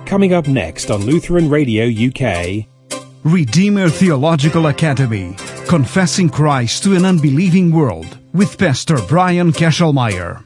Coming up next on Lutheran Radio UK, Redeemer Theological Academy, Confessing Christ to an Unbelieving World, with Pastor Brian Kesselmeyer.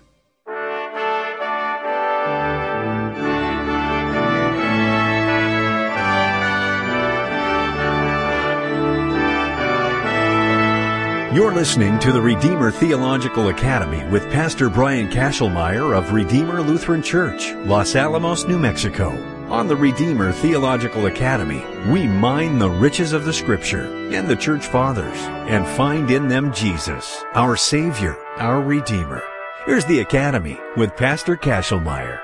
You're listening to the Redeemer Theological Academy with Pastor Brian Kesselmeyer of Redeemer Lutheran Church, Los Alamos, New Mexico. On the Redeemer Theological Academy, we mine the riches of the Scripture and the Church Fathers and find in them Jesus, our Savior, our Redeemer. Here's the Academy with Pastor Kesselmeyer.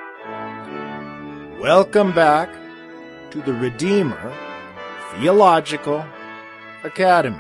Welcome back to the Redeemer Theological Academy.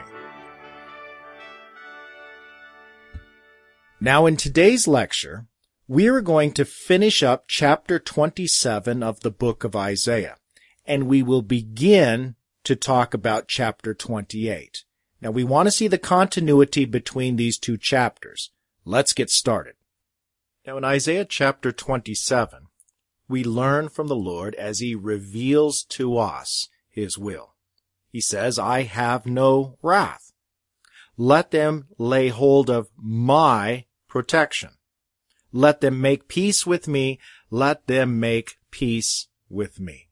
Now, in today's lecture, we are going to finish up chapter 27 of the book of Isaiah, and we will begin to talk about chapter 28. Now, we want to see the continuity between these two chapters. Let's get started. Now, in Isaiah chapter 27, we learn from the Lord as He reveals to us His will. He says, "I have no wrath. Let them lay hold of my protection. Let them make peace with me. Let them make peace with me."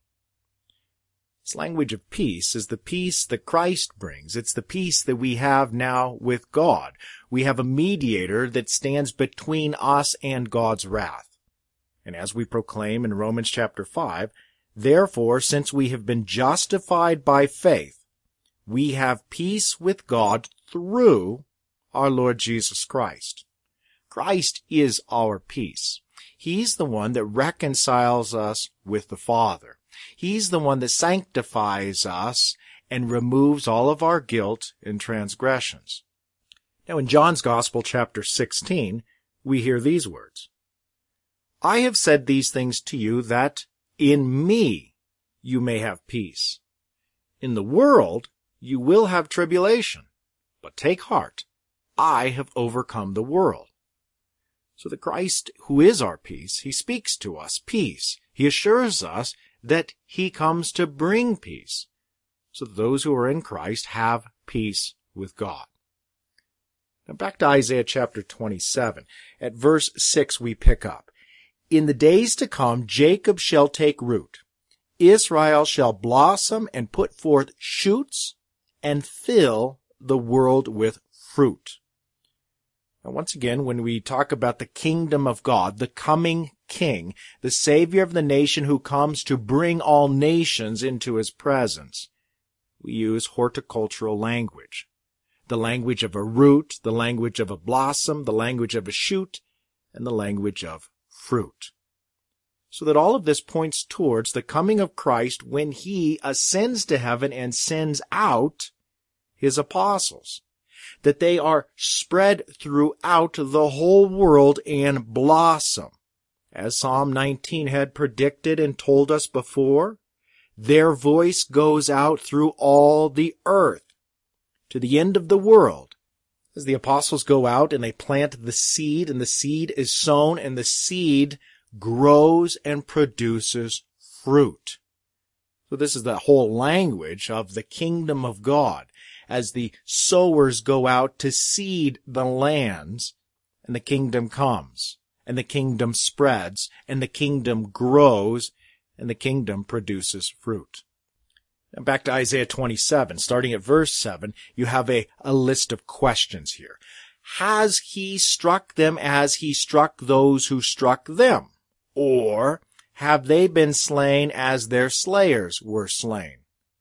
This language of peace is the peace that Christ brings. It's the peace that we have now with God. We have a mediator that stands between us and God's wrath. And as we proclaim in Romans chapter 5, therefore, since we have been justified by faith, we have peace with God through our Lord Jesus Christ. Christ is our peace. He's the one that reconciles us with the Father. He's the one that sanctifies us and removes all of our guilt and transgressions. Now, in John's Gospel, chapter 16, we hear these words, "I have said these things to you that in me you may have peace. In the world you will have tribulation, but take heart, I have overcome the world." So the Christ, who is our peace, He speaks to us peace. He assures us that He comes to bring peace, so that those who are in Christ have peace with God. Now back to Isaiah chapter 27. At verse 6 we pick up, "In the days to come Jacob shall take root. Israel shall blossom and put forth shoots and fill the world with fruit." Now, once again, when we talk about the kingdom of God, the coming king, the savior of the nation who comes to bring all nations into His presence, we use horticultural language. The language of a root, the language of a blossom, the language of a shoot, and the language of fruit. So that all of this points towards the coming of Christ when He ascends to heaven and sends out His apostles, that they are spread throughout the whole world and blossom. As Psalm 19 had predicted and told us before, their voice goes out through all the earth, to the end of the world. As the apostles go out and they plant the seed, and the seed is sown, and the seed grows and produces fruit. So this is the whole language of the kingdom of God, as the sowers go out to seed the lands, and the kingdom comes, and the kingdom spreads, and the kingdom grows, and the kingdom produces fruit. Now back to Isaiah 27, starting at verse 7, you have a list of questions here. Has He struck them as He struck those who struck them? Or have they been slain as their slayers were slain?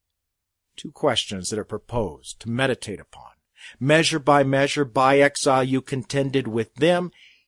Two questions that are proposed to meditate upon. Measure, by exile you contended with them.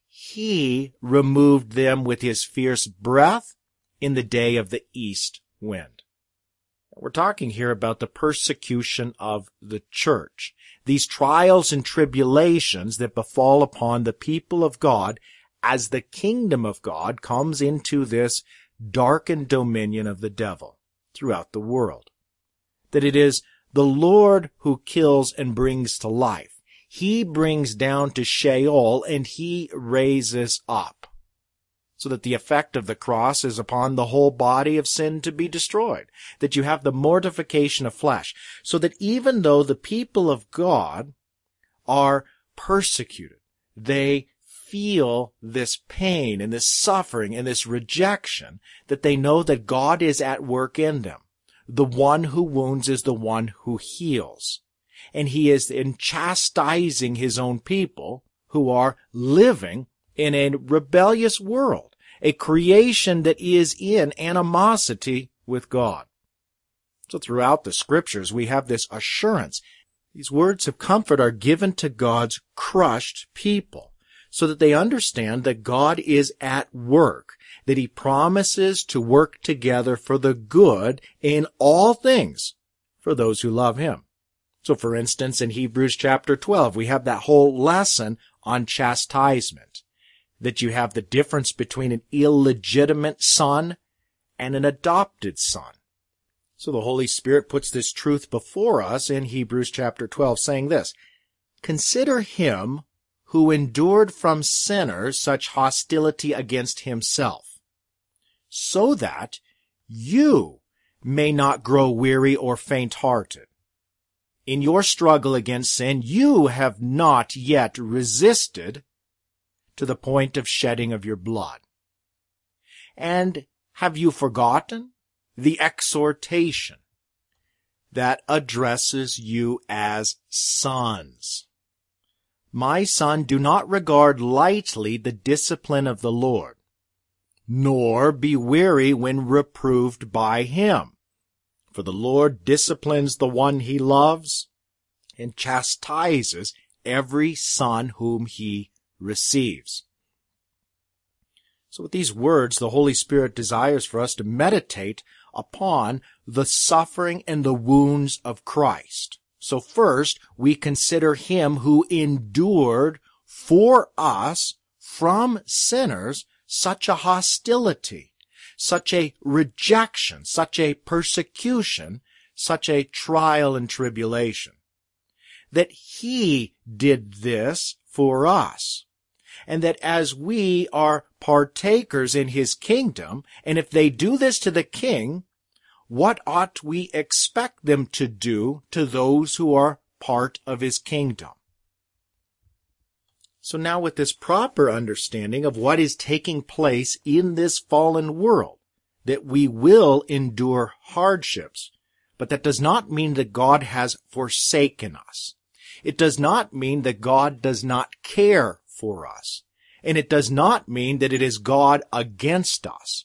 He removed them with His fierce breath in the day of the east wind. We're talking here about the persecution of the church. These trials and tribulations that befall upon the people of God as the kingdom of God comes into this darkened dominion of the devil throughout the world. That it is the Lord who kills and brings to life. He brings down to Sheol and He raises up. so that the effect of the cross is upon the whole body of sin to be destroyed, that you have the mortification of flesh, so that even though the people of God are persecuted, they feel this pain and this suffering and this rejection, that they know that God is at work in them. The one who wounds is the one who heals. And he is in chastising his own people who are living in a rebellious world, a creation that is in animosity with God. So throughout the scriptures, we have this assurance. These words of comfort are given to God's crushed people so that they understand that God is at work, that he promises to work together for the good in all things for those who love him. So for instance, in Hebrews chapter 12, we have that whole lesson on chastisement, that you have the difference between an illegitimate son and an adopted son. So the Holy Spirit puts this truth before us in Hebrews chapter 12, saying this, "Consider him who endured from sinners such hostility against himself, so that you may not grow weary or faint-hearted. In your struggle against sin, you have not yet resisted to the point of shedding of your blood. And have you forgotten the exhortation that addresses you as sons? My son, do not regard lightly the discipline of the Lord, nor be weary when reproved by him. For the Lord disciplines the one he loves and chastises every son whom he receives." So with these words, the Holy Spirit desires for us to meditate upon the suffering and the wounds of Christ. So first, we consider him who endured for us from sinners such a hostility, such a rejection, such a persecution, such a trial and tribulation. That he did this for us. And that as we are partakers in his kingdom, and if they do this to the king, what ought we expect them to do to those who are part of his kingdom? So now with this proper understanding of what is taking place in this fallen world, that we will endure hardships, but that does not mean that God has forsaken us. It does not mean that God does not care for us. And it does not mean that it is God against us.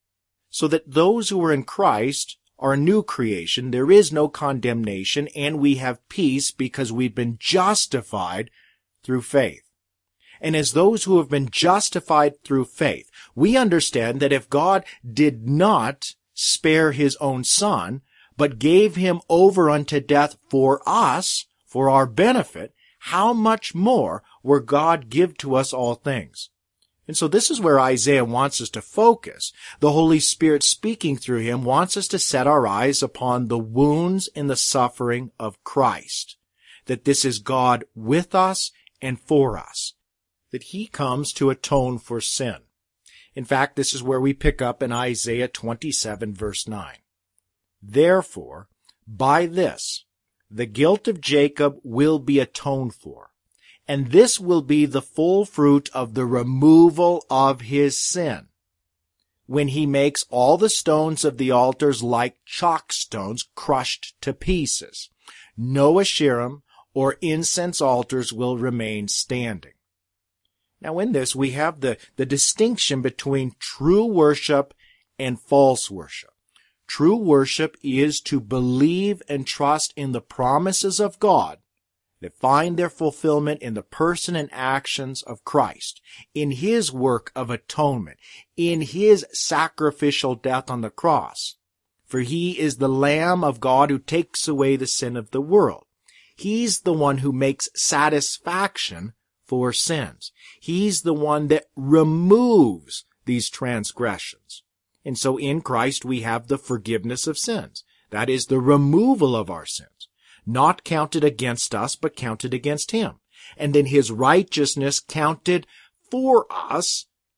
So that those who are in Christ are a new creation. There is no condemnation, and we have peace because we've been justified through faith. And as those who have been justified through faith, we understand that if God did not spare his own son, but gave him over unto death for us, for our benefit, how much more will God give to us all things? And so this is where Isaiah wants us to focus. The Holy Spirit speaking through him wants us to set our eyes upon the wounds and the suffering of Christ. That this is God with us and for us. That he comes to atone for sin. In fact, this is where we pick up in Isaiah 27 verse 9. "Therefore, by this, the guilt of Jacob will be atoned for, and this will be the full fruit of the removal of his sin, when he makes all the stones of the altars like chalk stones crushed to pieces. No Asherim or incense altars will remain standing." Now in this we have the distinction between true worship and false worship. True worship is to believe and trust in the promises of God that find their fulfillment in the person and actions of Christ, in his work of atonement, in his sacrificial death on the cross. For he is the Lamb of God who takes away the sin of the world. He's the one who makes satisfaction for sins. He's the one that removes these transgressions. And so in Christ we have the forgiveness of sins. That is the removal of our sins. Not counted against us, but counted against him. And then his righteousness counted for us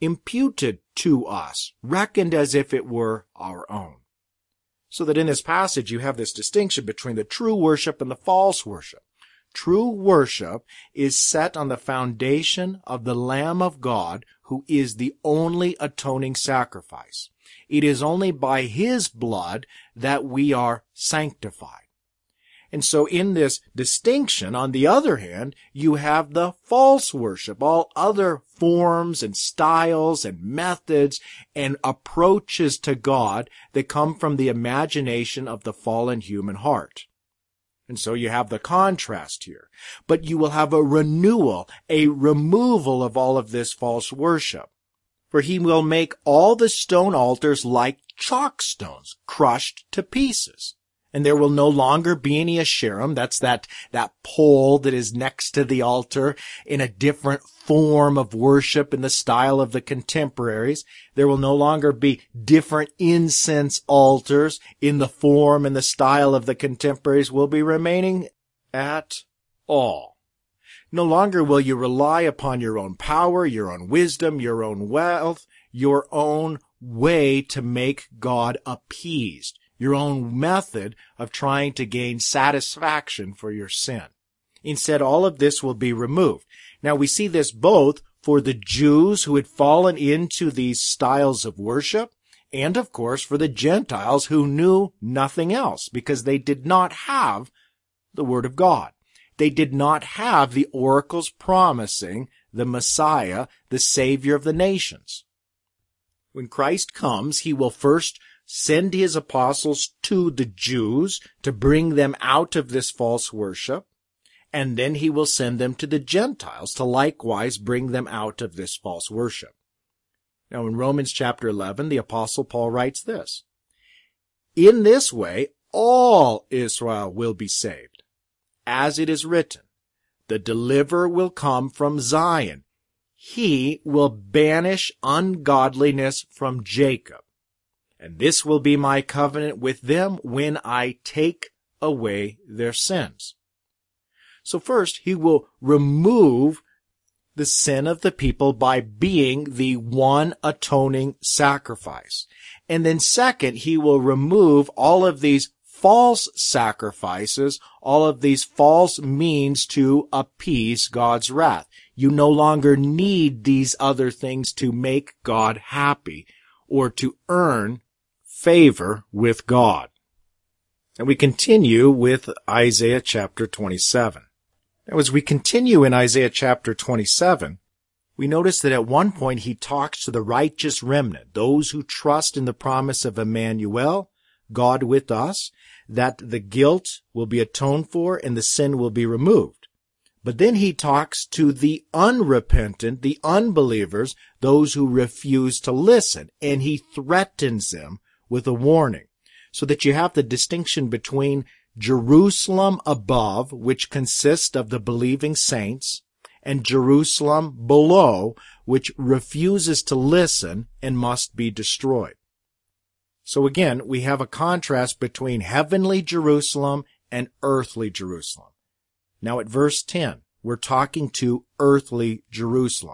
imputed to us, reckoned as if it were our own. So that in this passage you have this distinction between the true worship and the false worship. True worship is set on the foundation of the Lamb of God, who is the only atoning sacrifice. It is only by His blood that we are sanctified. And so in this distinction, on the other hand, you have the false worship, all other forms and styles and methods and approaches to God that come from the imagination of the fallen human heart. And so you have the contrast here. But you will have a renewal, a removal of all of this false worship. For He will make all the stone altars like chalk stones, crushed to pieces. And there will no longer be any Asherim. That's that pole that is next to the altar in a different form of worship in the style of the contemporaries. There will no longer be different incense altars in the form and the style of the contemporaries. Will be remaining at all. No longer will you rely upon your own power, your own wisdom, your own wealth, your own way to make God appeased. Your own method of trying to gain satisfaction for your sin. Instead, all of this will be removed. Now, we see this both for the Jews who had fallen into these styles of worship, and of course for the Gentiles who knew nothing else, because they did not have the Word of God. They did not have the oracles promising the Messiah, the Savior of the nations. When Christ comes, He will first send His apostles to the Jews to bring them out of this false worship, and then He will send them to the Gentiles to likewise bring them out of this false worship. Now in Romans chapter 11, the apostle Paul writes this: "In this way all Israel will be saved. As it is written, the deliverer will come from Zion. He will banish ungodliness from Jacob. And this will be my covenant with them when I take away their sins." So first, He will remove the sin of the people by being the one atoning sacrifice. And then second, He will remove all of these false sacrifices, all of these false means to appease God's wrath. You no longer need these other things to make God happy or to earn favor with God. And we continue with Isaiah chapter 27. Now, as we continue in Isaiah chapter 27, we notice that at one point He talks to the righteous remnant, those who trust in the promise of Emmanuel, God with us, that the guilt will be atoned for and the sin will be removed. But then He talks to the unrepentant, the unbelievers, those who refuse to listen, and He threatens them with a warning, so that you have the distinction between Jerusalem above, which consists of the believing saints, and Jerusalem below, which refuses to listen and must be destroyed. So again, we have a contrast between heavenly Jerusalem and earthly Jerusalem. Now at verse 10, we're talking to earthly Jerusalem.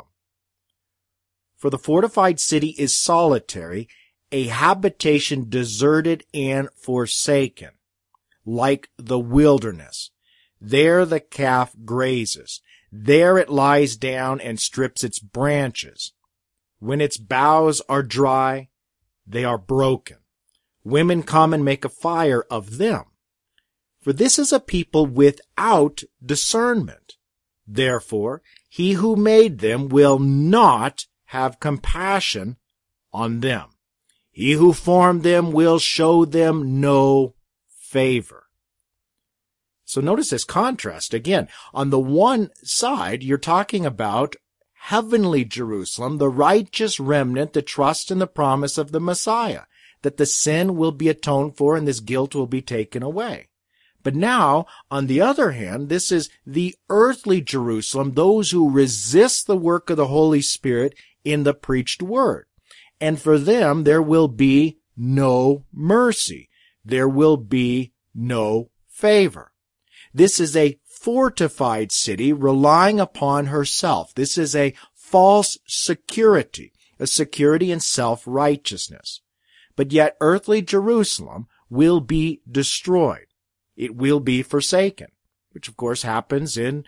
"For the fortified city is solitary, a habitation deserted and forsaken, like the wilderness. There the calf grazes. There it lies down and strips its branches. When its boughs are dry, they are broken. Women come and make a fire of them. For this is a people without discernment. Therefore, He who made them will not have compassion on them. He who formed them will show them no favor." So notice this contrast again. On the one side, you're talking about heavenly Jerusalem, the righteous remnant that trusts in the promise of the Messiah, that the sin will be atoned for and this guilt will be taken away. But now, on the other hand, this is the earthly Jerusalem, those who resist the work of the Holy Spirit in the preached word. And for them, there will be no mercy. There will be no favor. This is a fortified city relying upon herself. This is a false security. a security in self-righteousness. But yet earthly Jerusalem will be destroyed. It will be forsaken, which of course happens in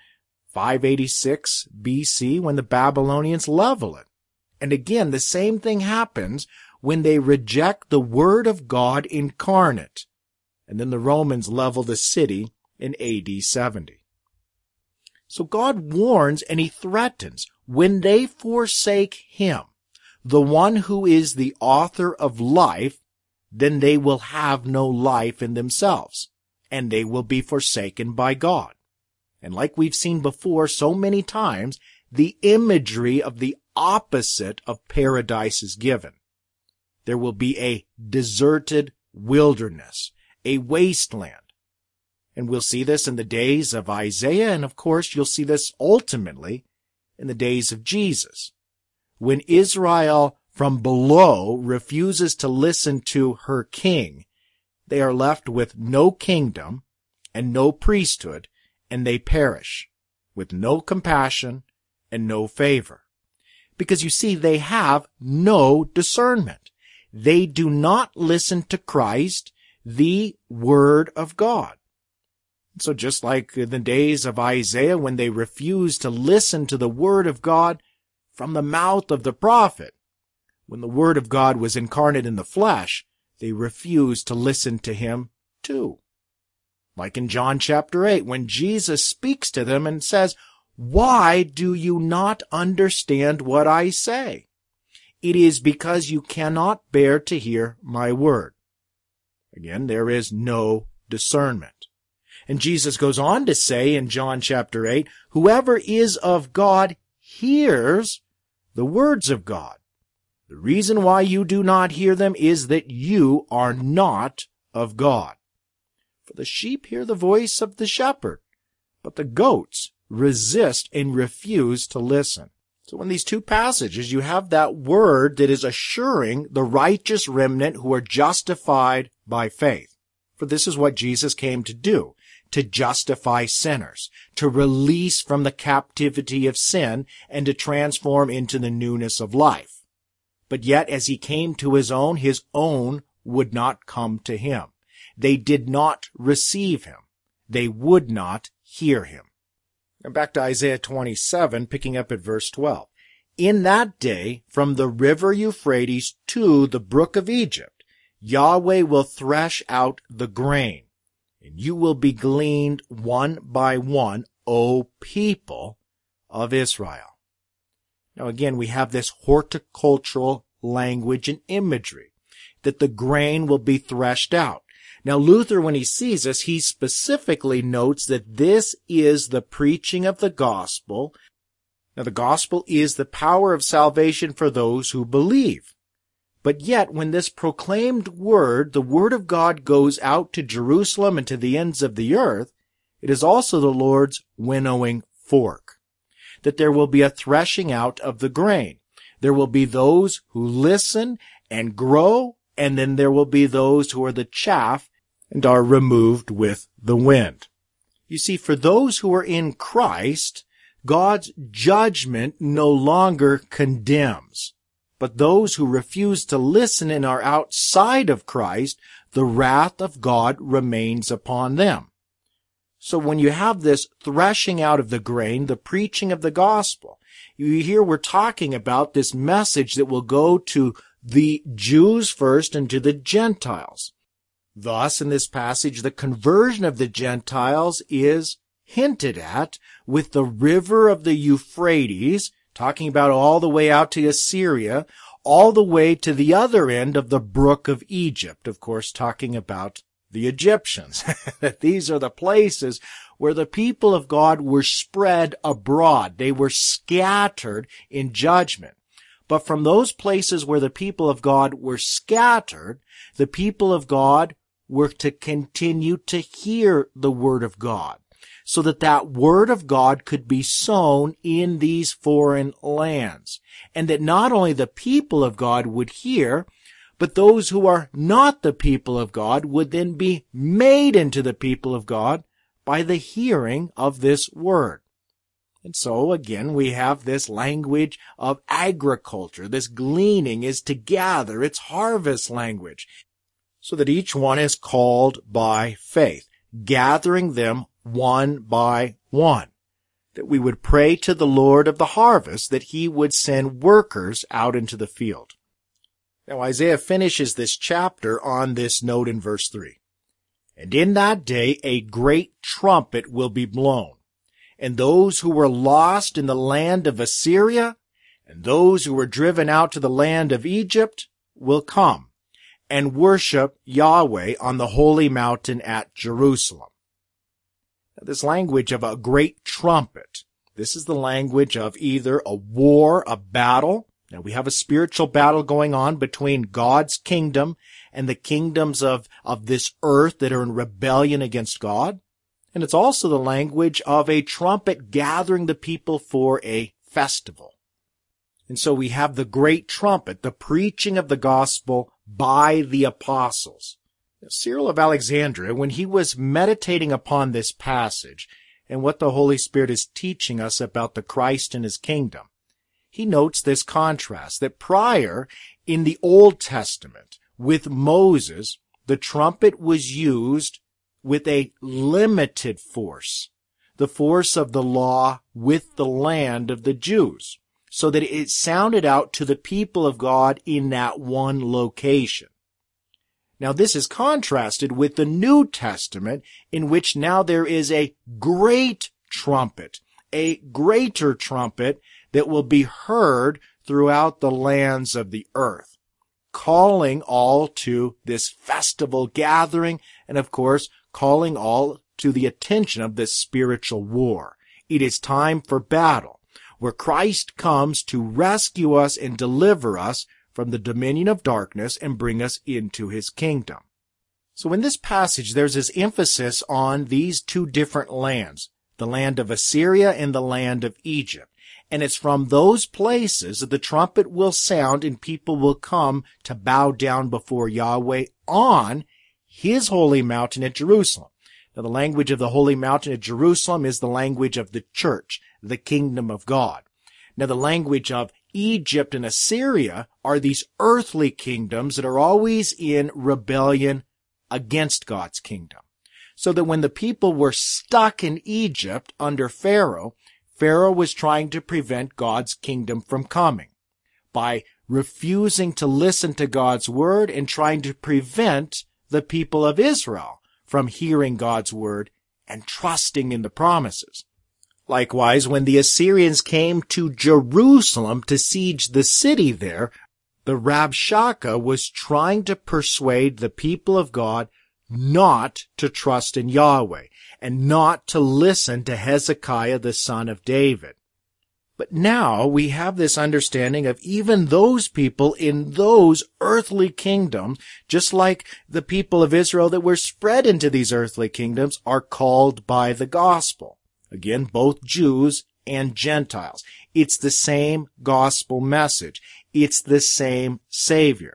586 BC when the Babylonians level it. And again, the same thing happens when they reject the Word of God incarnate. And then the Romans level the city in AD 70. So God warns and he threatens, when they forsake him, the one who is the author of life, then they will have no life in themselves, and they will be forsaken by God. And like we've seen before so many times, the imagery of the opposite of paradise is given. There will be a deserted wilderness, a wasteland. And we'll see this in the days of Isaiah, and of course you'll see this ultimately in the days of Jesus. When Israel from below refuses to listen to her king, they are left with no kingdom and no priesthood, and they perish with no compassion and no favor. Because you see, they have no discernment. They do not listen to Christ, the Word of God. So just like in the days of Isaiah, when they refused to listen to the Word of God from the mouth of the prophet, when the Word of God was incarnate in the flesh, they refused to listen to him too. Like in John chapter 8, when Jesus speaks to them and says, "Why do you not understand what I say? It is because you cannot bear to hear my word." Again, there is no discernment. And Jesus goes on to say in John chapter 8, "Whoever is of God hears the words of God. The reason why you do not hear them is that you are not of God. For the sheep hear the voice of the shepherd, but the goats resist and refuse to listen." So in these two passages, you have that word that is assuring the righteous remnant who are justified by faith. For this is what Jesus came to do, to justify sinners, to release from the captivity of sin, and to transform into the newness of life. But yet, as he came to his own would not come to him. They did not receive him. They would not hear him. And back to Isaiah 27, picking up at verse 12. "In that day, from the river Euphrates to the brook of Egypt, Yahweh will thresh out the grain, and you will be gleaned one by one, O people of Israel." Now again, we have this horticultural language and imagery, that the grain will be threshed out. Now Luther, when he sees this, he specifically notes that this is the preaching of the gospel. Now the gospel is the power of salvation for those who believe. But yet, when this proclaimed word, the word of God, goes out to Jerusalem and to the ends of the earth, it is also the Lord's winnowing fork. That there will be a threshing out of the grain. There will be those who listen and grow, and then there will be those who are the chaff and are removed with the wind. You see, for those who are in Christ, God's judgment no longer condemns. But those who refuse to listen and are outside of Christ, the wrath of God remains upon them. So when you have this threshing out of the grain, the preaching of the gospel, you hear we're talking about this message that will go to the Jews first and to the Gentiles. Thus, in this passage, the conversion of the Gentiles is hinted at with the river of the Euphrates, talking about all the way out to Assyria, all the way to the other end of the brook of Egypt, of course, talking about the Egyptians. That these are the places where the people of God were spread abroad. They were scattered in judgment. But from those places where the people of God were scattered, the people of God were to continue to hear the word of God, so that that word of God could be sown in these foreign lands. And that not only the people of God would hear, but those who are not the people of God would then be made into the people of God by the hearing of this word. And so again, we have this language of agriculture. This gleaning is to gather. It's harvest language. So that each one is called by faith, gathering them one by one. That we would pray to the Lord of the harvest that he would send workers out into the field. Now Isaiah finishes this chapter on this note in verse 3. And in that day a great trumpet will be blown, and those who were lost in the land of Assyria, and those who were driven out to the land of Egypt will come and worship Yahweh on the holy mountain at Jerusalem. Now, this language of a great trumpet, this is the language of either a war, a battle. Now we have a spiritual battle going on between God's kingdom and the kingdoms of this earth that are in rebellion against God. And it's also the language of a trumpet gathering the people for a festival. And so we have the great trumpet, the preaching of the gospel by the apostles. Now, Cyril of Alexandria, when he was meditating upon this passage and what the Holy Spirit is teaching us about the Christ and his kingdom, he notes this contrast, that prior in the Old Testament with Moses, the trumpet was used with a limited force, the force of the law with the land of the Jews, so that it sounded out to the people of God in that one location. Now this is contrasted with the New Testament, in which now there is a great trumpet, a greater trumpet that will be heard throughout the lands of the earth, calling all to this festival gathering, and of course, calling all to the attention of this spiritual war. It is time for battle, where Christ comes to rescue us and deliver us from the dominion of darkness and bring us into his kingdom. So in this passage, there's this emphasis on these two different lands, the land of Assyria and the land of Egypt. And it's from those places that the trumpet will sound and people will come to bow down before Yahweh on his holy mountain at Jerusalem. Now, the language of the holy mountain at Jerusalem is the language of the church, the kingdom of God. Now, the language of Egypt and Assyria are these earthly kingdoms that are always in rebellion against God's kingdom. So that when the people were stuck in Egypt under Pharaoh, Pharaoh was trying to prevent God's kingdom from coming by refusing to listen to God's word and trying to prevent the people of Israel from hearing God's word and trusting in the promises. Likewise, when the Assyrians came to Jerusalem to siege the city there, the Rabshakeh was trying to persuade the people of God not to trust in Yahweh and not to listen to Hezekiah the son of David. But now we have this understanding of even those people in those earthly kingdoms, just like the people of Israel that were spread into these earthly kingdoms, are called by the gospel. Again, both Jews and Gentiles. It's the same gospel message. It's the same Savior.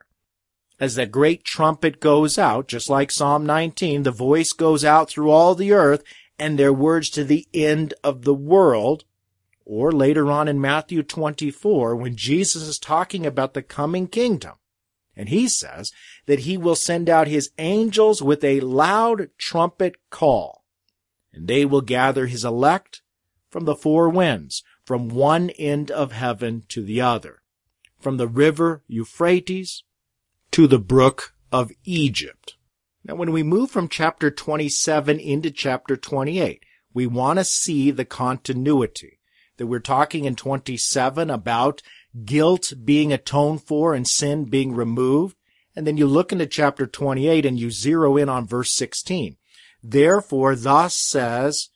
As that great trumpet goes out, just like Psalm 19, the voice goes out through all the earth, and their words to the end of the world. Or later on in Matthew 24, when Jesus is talking about the coming kingdom, and he says that he will send out his angels with a loud trumpet call, and they will gather his elect from the four winds, from one end of heaven to the other, from the river Euphrates to the brook of Egypt. Now, when we move from chapter 27 into chapter 28, we want to see the continuity. That we're talking in 27 about guilt being atoned for and sin being removed. And then you look into chapter 28 and you zero in on verse 16. Therefore, thus says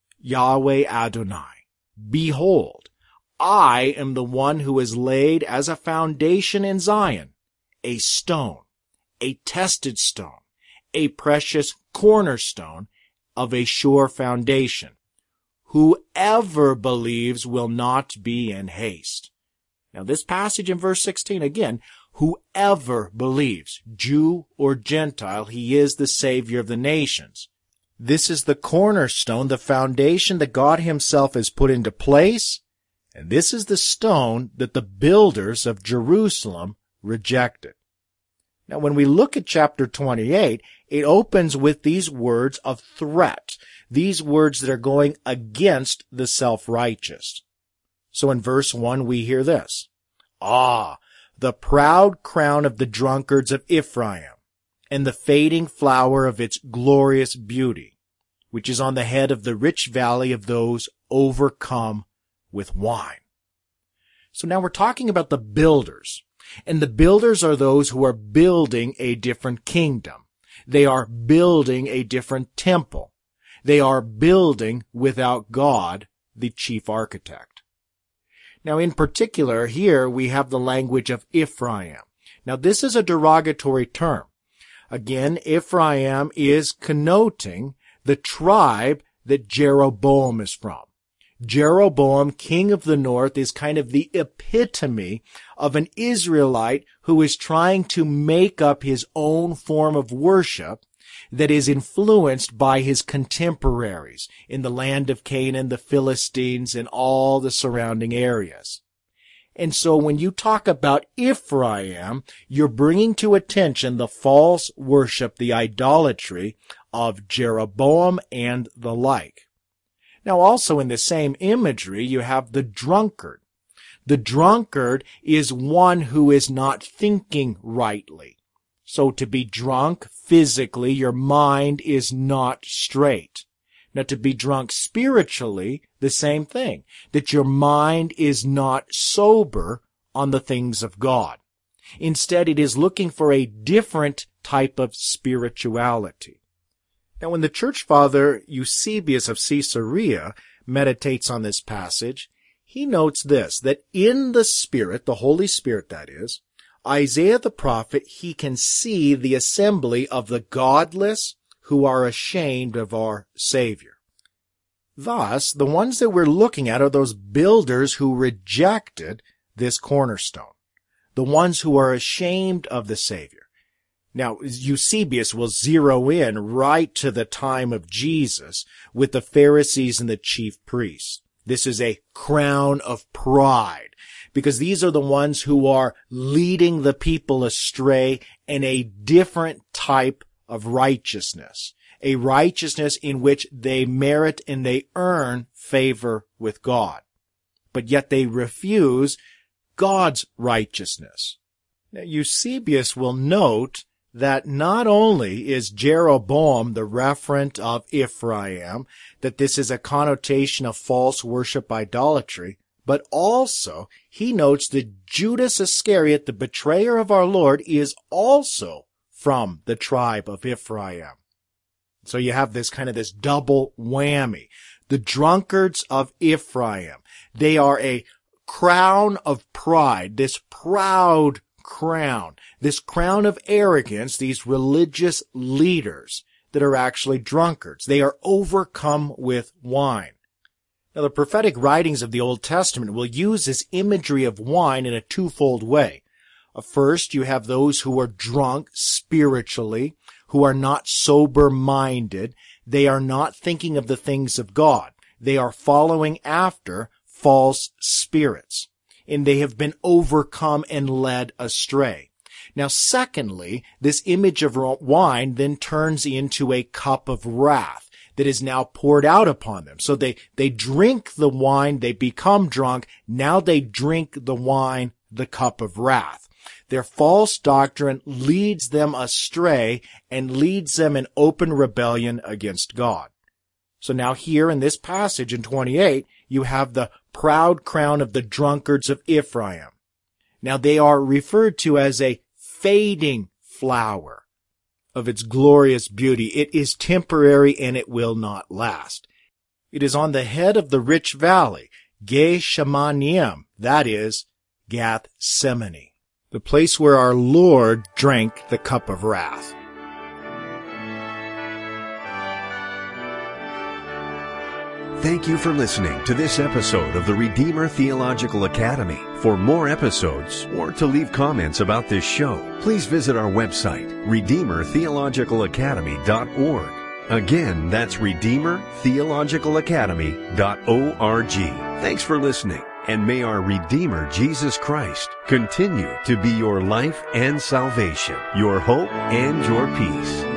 Yahweh Adonai, behold, I am the one who is laid as a foundation in Zion, a stone, a tested stone, a precious cornerstone of a sure foundation. Whoever believes will not be in haste. Now this passage in verse 16, again, whoever believes, Jew or Gentile, he is the Savior of the nations. This is the cornerstone, the foundation that God himself has put into place, and this is the stone that the builders of Jerusalem rejected. Now, when we look at chapter 28, it opens with these words of threat, these words that are going against the self-righteous. So in verse 1, we hear this: "Ah, the proud crown of the drunkards of Ephraim, and the fading flower of its glorious beauty, which is on the head of the rich valley of those overcome with wine." So now we're talking about the builders. And the builders are those who are building a different kingdom. They are building a different temple. They are building without God, the chief architect. Now, in particular, here we have the language of Ephraim. Now, this is a derogatory term. Again, Ephraim is connoting the tribe that Jeroboam is from. Jeroboam, king of the north, is kind of the epitome of an Israelite who is trying to make up his own form of worship that is influenced by his contemporaries in the land of Canaan, the Philistines, and all the surrounding areas. And so when you talk about Ephraim, you're bringing to attention the false worship, the idolatry of Jeroboam and the like. Now also in the same imagery, you have the drunkard. The drunkard is one who is not thinking rightly. So to be drunk physically, your mind is not straight. Now to be drunk spiritually, the same thing, that your mind is not sober on the things of God. Instead, it is looking for a different type of spirituality. Now, when the church father Eusebius of Caesarea meditates on this passage, he notes this, that in the Spirit, the Holy Spirit that is, Isaiah the prophet, he can see the assembly of the godless who are ashamed of our Savior. Thus, the ones that we're looking at are those builders who rejected this cornerstone, the ones who are ashamed of the Savior. Now, Eusebius will zero in right to the time of Jesus with the Pharisees and the chief priests. This is a crown of pride, because these are the ones who are leading the people astray in a different type of righteousness, a righteousness in which they merit and they earn favor with God. But yet they refuse God's righteousness. Now, Eusebius will note that not only is Jeroboam the referent of Ephraim, that this is a connotation of false worship idolatry, but also he notes that Judas Iscariot, the betrayer of our Lord, is also from the tribe of Ephraim. So you have this kind of this double whammy. The drunkards of Ephraim, they are a crown of pride, this proud crown, this crown of arrogance, these religious leaders that are actually drunkards. They are overcome with wine. Now, the prophetic writings of the Old Testament will use this imagery of wine in a twofold way. First, you have those who are drunk spiritually, who are not sober-minded. They are not thinking of the things of God. They are following after false spirits, and they have been overcome and led astray. Now, secondly, this image of wine then turns into a cup of wrath that is now poured out upon them. So they drink the wine, they become drunk, now they drink the wine, the cup of wrath. Their false doctrine leads them astray and leads them in open rebellion against God. So now here in this passage in 28, you have the proud crown of the drunkards of Ephraim. Now they are referred to as a fading flower of its glorious beauty. It is temporary and it will not last. It is on the head of the rich valley, Geshemanim, that is, Gethsemane, the place where our Lord drank the cup of wrath. Thank you for listening to this episode of the Redeemer Theological Academy. For more episodes or to leave comments about this show, please visit our website, RedeemerTheologicalAcademy.org. Again, that's RedeemerTheologicalAcademy.org. Thanks for listening, and may our Redeemer Jesus Christ continue to be your life and salvation, your hope and your peace.